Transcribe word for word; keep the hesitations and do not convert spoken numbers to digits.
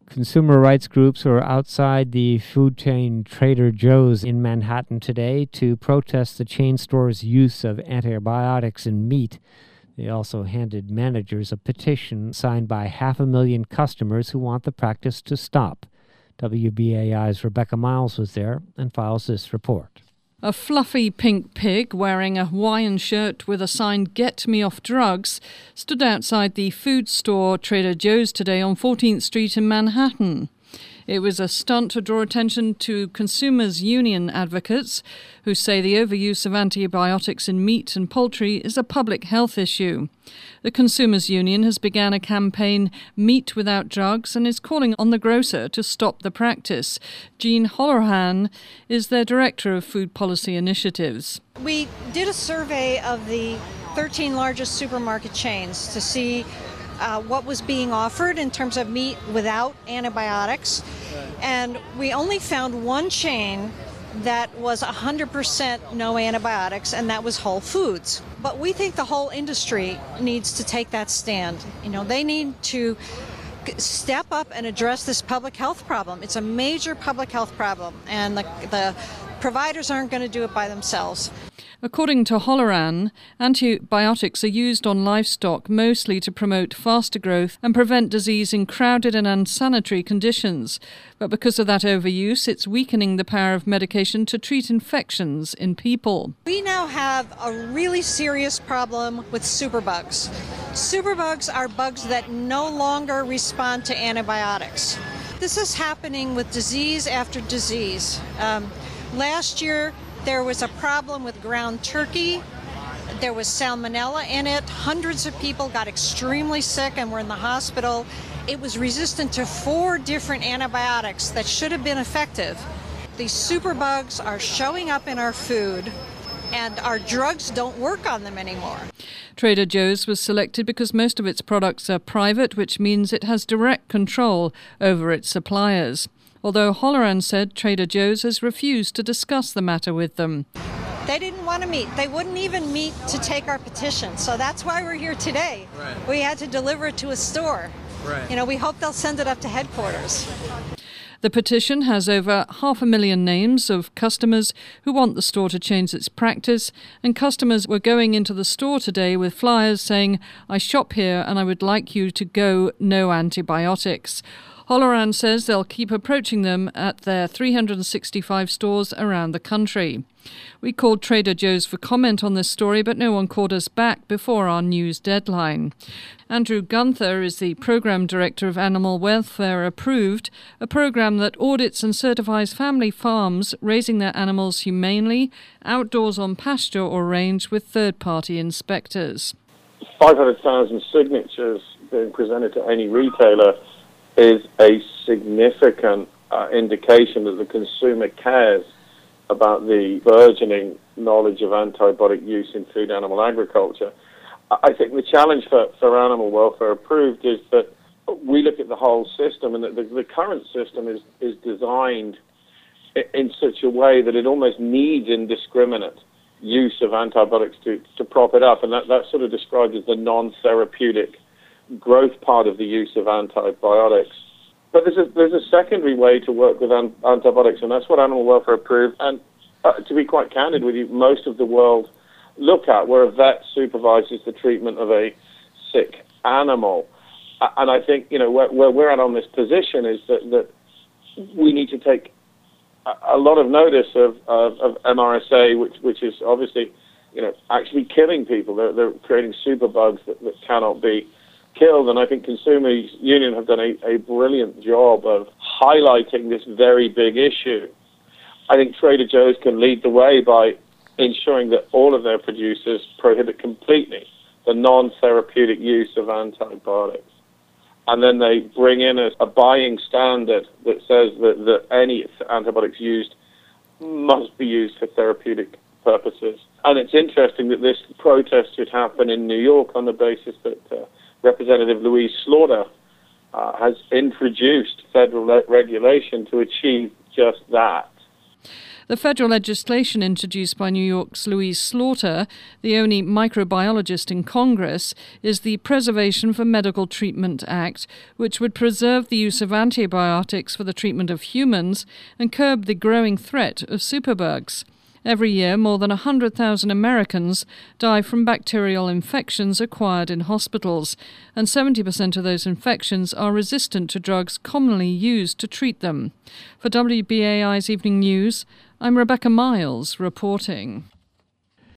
Consumer rights groups were outside the food chain Trader Joe's in Manhattan today to protest the chain store's use of antibiotics in meat. They also handed managers a petition signed by half a million customers who want the practice to stop. W B A I's Rebecca Miles was there and files this report. A fluffy pink pig wearing a Hawaiian shirt with a sign "Get Me Off Drugs" stood outside the food store Trader Joe's today on fourteenth Street in Manhattan. It was a stunt to draw attention to consumers' union advocates who say the overuse of antibiotics in meat and poultry is a public health issue. The Consumers' Union has begun a campaign, Meat Without Drugs, and is calling on the grocer to stop the practice. Jean Holohan is their Director of Food Policy Initiatives. We did a survey of the thirteen largest supermarket chains to see Uh, what was being offered in terms of meat without antibiotics. And we only found one chain that was one hundred percent no antibiotics, and that was Whole Foods. But we think the whole industry needs to take that stand. You know, they need to step up and address this public health problem. It's a major public health problem, and the, the providers aren't going to do it by themselves. According to Holoran, antibiotics are used on livestock mostly to promote faster growth and prevent disease in crowded and unsanitary conditions. But because of that overuse, it's weakening the power of medication to treat infections in people. We now have a really serious problem with superbugs. Superbugs are bugs that no longer respond to antibiotics. This is happening with disease after disease. Um, last year, there was a problem with ground turkey. There was salmonella in it. Hundreds of people got extremely sick and were in the hospital. It was resistant to four different antibiotics that should have been effective. These superbugs are showing up in our food, and our drugs don't work on them anymore. Trader Joe's was selected because most of its products are private, which means it has direct control over its suppliers. Although Holoran said Trader Joe's has refused to discuss the matter with them. They didn't want to meet. They wouldn't even meet to take our petition. So that's why we're here today. Right. We had to deliver it to a store. Right. You know, we hope they'll send it up to headquarters. The petition has over half a million names of customers who want the store to change its practice, and customers were going into the store today with flyers saying, "I shop here and I would like you to go no antibiotics." Holoran says they'll keep approaching them at their three hundred sixty-five stores around the country. We called Trader Joe's for comment on this story, but no one called us back before our news deadline. Andrew Gunther is the Program Director of Animal Welfare Approved, a program that audits and certifies family farms raising their animals humanely, outdoors on pasture or range with third-party inspectors. five hundred thousand signatures being presented to any retailer is a significant uh, indication that the consumer cares about the burgeoning knowledge of antibiotic use in food animal agriculture. I think the challenge for, for Animal Welfare Approved is that we look at the whole system, and that the, the current system is, is designed in such a way that it almost needs indiscriminate use of antibiotics to, to prop it up, and that, that's sort of described as the non-therapeutic growth part of the use of antibiotics. But there's a, there's a secondary way to work with an, antibiotics, and that's what Animal Welfare Approved, and uh, to be quite candid with you, most of the world look at, where a vet supervises the treatment of a sick animal. Uh, and I think, you know, where, where we're at on this position is that, that we need to take a, a lot of notice of, of, of M R S A, which, which is obviously, you know, actually killing people. They're, they're creating superbugs that, that cannot be killed, and I think Consumers Union have done a, a brilliant job of highlighting this very big issue. I think Trader Joe's can lead the way by ensuring that all of their producers prohibit completely the non-therapeutic use of antibiotics. And then they bring in a, a buying standard that says that, that any antibiotics used must be used for therapeutic purposes. And it's interesting that this protest should happen in New York on the basis that uh, Representative Louise Slaughter uh, has introduced federal le- regulation to achieve just that. The federal legislation introduced by New York's Louise Slaughter, the only microbiologist in Congress, is the Preservation for Medical Treatment Act, which would preserve the use of antibiotics for the treatment of humans and curb the growing threat of superbugs. Every year, more than one hundred thousand Americans die from bacterial infections acquired in hospitals, and seventy percent of those infections are resistant to drugs commonly used to treat them. For W B A I's Evening News, I'm Rebecca Miles reporting.